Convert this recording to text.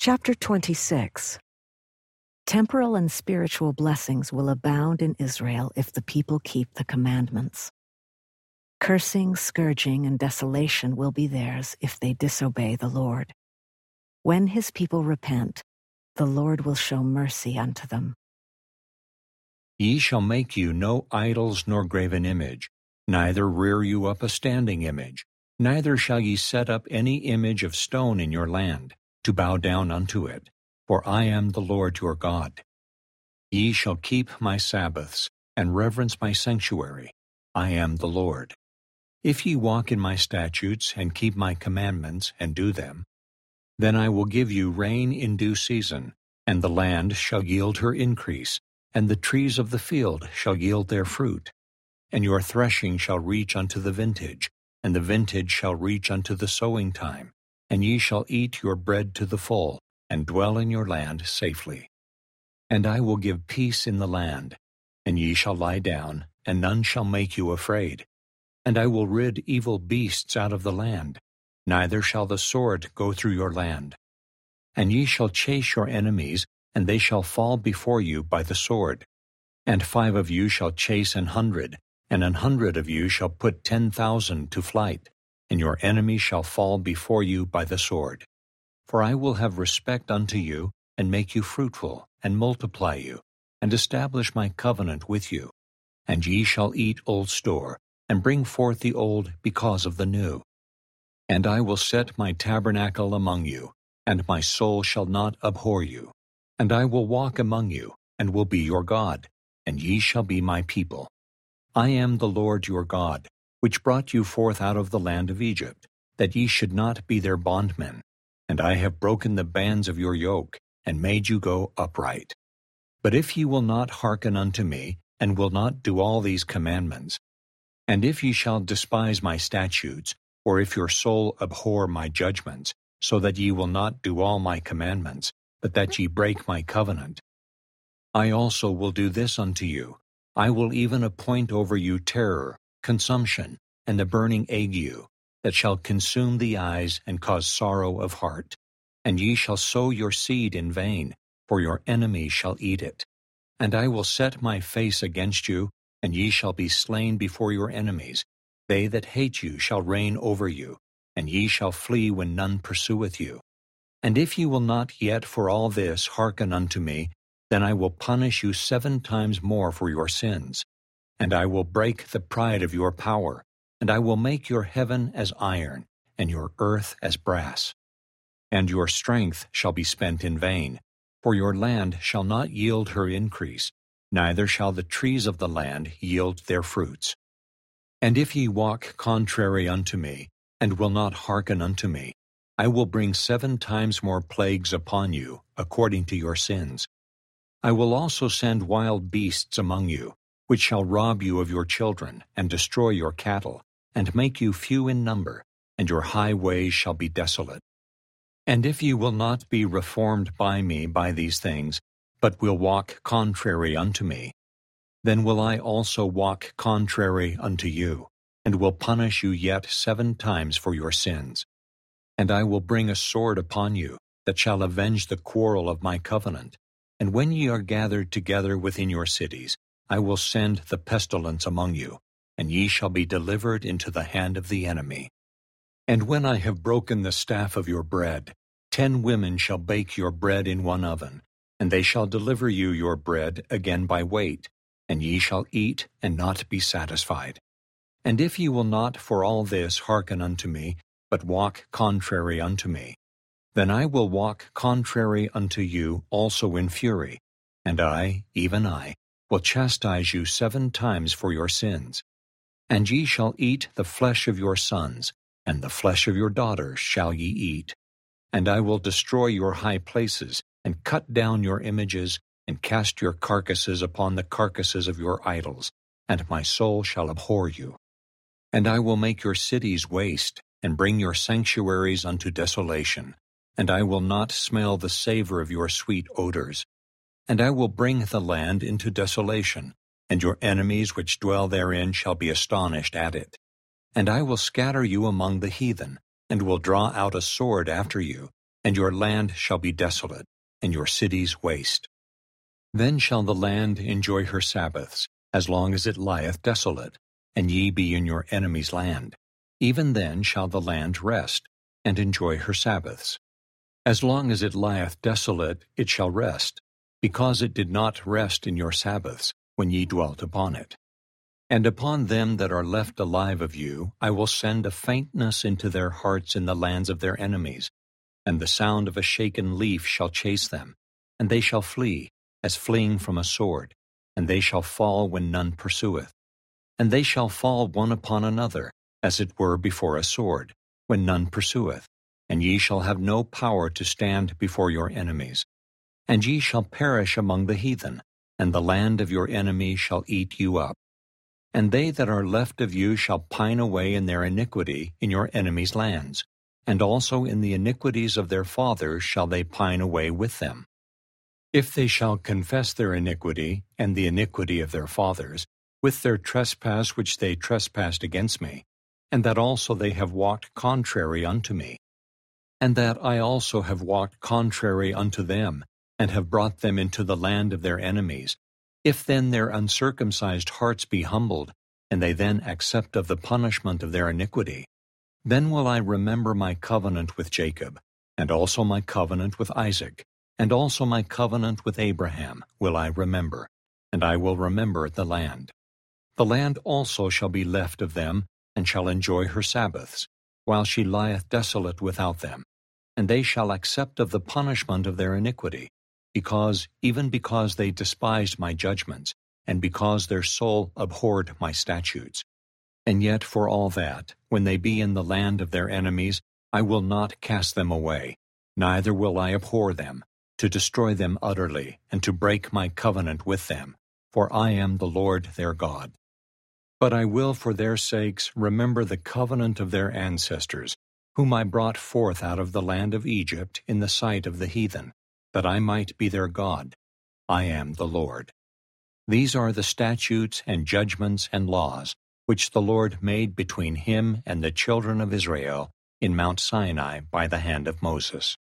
Chapter 26. Temporal and spiritual blessings will abound in Israel if the people keep the commandments. Cursing, scourging, and desolation will be theirs if they disobey the Lord. When his people repent, the Lord will show mercy unto them. Ye shall make you no idols nor graven image, neither rear you up a standing image, neither shall ye set up any image of stone in your land, to bow down unto it, for I am the Lord your God. Ye shall keep my Sabbaths, and reverence my sanctuary. I am the Lord. If ye walk in my statutes, and keep my commandments, and do them, then I will give you rain in due season, and the land shall yield her increase, and the trees of the field shall yield their fruit. And your threshing shall reach unto the vintage, and the vintage shall reach unto the sowing time, and ye shall eat your bread to the full, and dwell in your land safely. And I will give peace in the land, and ye shall lie down, and none shall make you afraid. And I will rid evil beasts out of the land, neither shall the sword go through your land. And ye shall chase your enemies, and they shall fall before you by the sword. And 5 of you shall chase 100, and 100 of you shall put 10,000 to flight, and your enemies shall fall before you by the sword. For I will have respect unto you, and make you fruitful, and multiply you, and establish my covenant with you. And ye shall eat old store, and bring forth the old because of the new. And I will set my tabernacle among you, and my soul shall not abhor you. And I will walk among you, and will be your God, and ye shall be my people. I am the Lord your God, which brought you forth out of the land of Egypt, that ye should not be their bondmen. And I have broken the bands of your yoke, and made you go upright. But if ye will not hearken unto me, and will not do all these commandments, and if ye shall despise my statutes, or if your soul abhor my judgments, so that ye will not do all my commandments, but that ye break my covenant, I also will do this unto you. I will even appoint over you terror, consumption, and the burning ague, that shall consume the eyes and cause sorrow of heart. And ye shall sow your seed in vain, for your enemies shall eat it. And I will set my face against you, and ye shall be slain before your enemies. They that hate you shall reign over you, and ye shall flee when none pursueth you. And if ye will not yet for all this hearken unto me, then I will punish you 7 times more for your sins. And I will break the pride of your power, and I will make your heaven as iron, and your earth as brass. And your strength shall be spent in vain, for your land shall not yield her increase, neither shall the trees of the land yield their fruits. And if ye walk contrary unto me, and will not hearken unto me, I will bring 7 times more plagues upon you, according to your sins. I will also send wild beasts among you, which shall rob you of your children, and destroy your cattle, and make you few in number, and your highways shall be desolate. And if ye will not be reformed by me by these things, but will walk contrary unto me, then will I also walk contrary unto you, and will punish you yet 7 times for your sins. And I will bring a sword upon you, that shall avenge the quarrel of my covenant. And when ye are gathered together within your cities, I will send the pestilence among you, and ye shall be delivered into the hand of the enemy. And when I have broken the staff of your bread, 10 women shall bake your bread in one oven, and they shall deliver you your bread again by weight, and ye shall eat and not be satisfied. And if ye will not for all this hearken unto me, but walk contrary unto me, then I will walk contrary unto you also in fury, and I, even I, will chastise you 7 times for your sins. And ye shall eat the flesh of your sons, and the flesh of your daughters shall ye eat. And I will destroy your high places, and cut down your images, and cast your carcasses upon the carcasses of your idols, and my soul shall abhor you. And I will make your cities waste, and bring your sanctuaries unto desolation, and I will not smell the savor of your sweet odors. And I will bring the land into desolation, and your enemies which dwell therein shall be astonished at it. And I will scatter you among the heathen, and will draw out a sword after you, and your land shall be desolate, and your cities waste. Then shall the land enjoy her Sabbaths, as long as it lieth desolate, and ye be in your enemy's land. Even then shall the land rest, and enjoy her Sabbaths. As long as it lieth desolate, it shall rest, because it did not rest in your Sabbaths, when ye dwelt upon it. And upon them that are left alive of you I will send a faintness into their hearts in the lands of their enemies, and the sound of a shaken leaf shall chase them, and they shall flee, as fleeing from a sword, and they shall fall when none pursueth. And they shall fall one upon another, as it were before a sword, when none pursueth, and ye shall have no power to stand before your enemies. And ye shall perish among the heathen, and the land of your enemies shall eat you up. And they that are left of you shall pine away in their iniquity in your enemies' lands, and also in the iniquities of their fathers shall they pine away with them. If they shall confess their iniquity, and the iniquity of their fathers, with their trespass which they trespassed against me, and that also they have walked contrary unto me, and that I also have walked contrary unto them, and have brought them into the land of their enemies, if then their uncircumcised hearts be humbled, and they then accept of the punishment of their iniquity, then will I remember my covenant with Jacob, and also my covenant with Isaac, and also my covenant with Abraham will I remember, and I will remember the land. The land also shall be left of them, and shall enjoy her Sabbaths, while she lieth desolate without them, and they shall accept of the punishment of their iniquity, even because they despised my judgments, and because their soul abhorred my statutes. And yet for all that, when they be in the land of their enemies, I will not cast them away, neither will I abhor them, to destroy them utterly, and to break my covenant with them, for I am the Lord their God. But I will for their sakes remember the covenant of their ancestors, whom I brought forth out of the land of Egypt in the sight of the heathen, that I might be their God. I am the Lord. These are the statutes and judgments and laws, which the Lord made between him and the children of Israel in Mount Sinai by the hand of Moses.